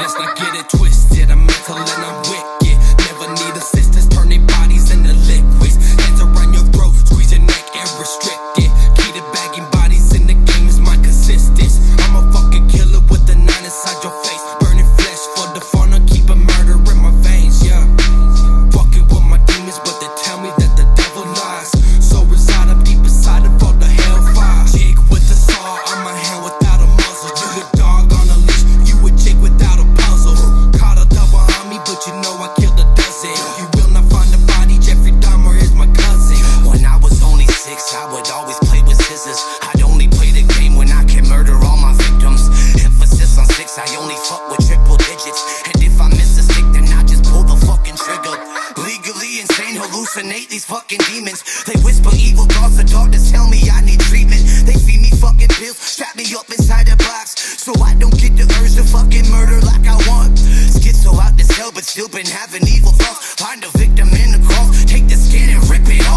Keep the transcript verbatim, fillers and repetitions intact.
let's not get it twisted. I'm mental and I'm wicked. Never need assistance, turn their bodies into liquids. Hands around your throat, squeeze your neck and restrict it. Keep it bagging bodies in the game is my consistence. I'm a fucking killer with the nine inside your face. Burning flesh for the fun, I keep a murder in my veins, yeah. Fucking with my demons, but they tell me that the devil lies. So reside up deep inside of all the hellfire. Jig with the saw on my hand without a muzzle. You a dog on a leash, you a jig without a puzzle. Caught a double on me, but you know I killed a dozen. You will not find a body, Jeffrey Dahmer is my cousin. When I was only six, I would always play with scissors. I'd only play the game when I can murder all my victims. Emphasis on six, I only fuck with triple digits. And if I miss a stick, then I just pull the fucking trigger. Legally insane, hallucinate these fucking demons. They whisper evil thoughts, the doctors tell me I need treatment. They feed me fucking pills, strap me up inside a box, so I don't get the urge to fucking murder like I want. Schizo out this hell, but still been having evil thoughts. Find a victim in the cross, take the skin and rip it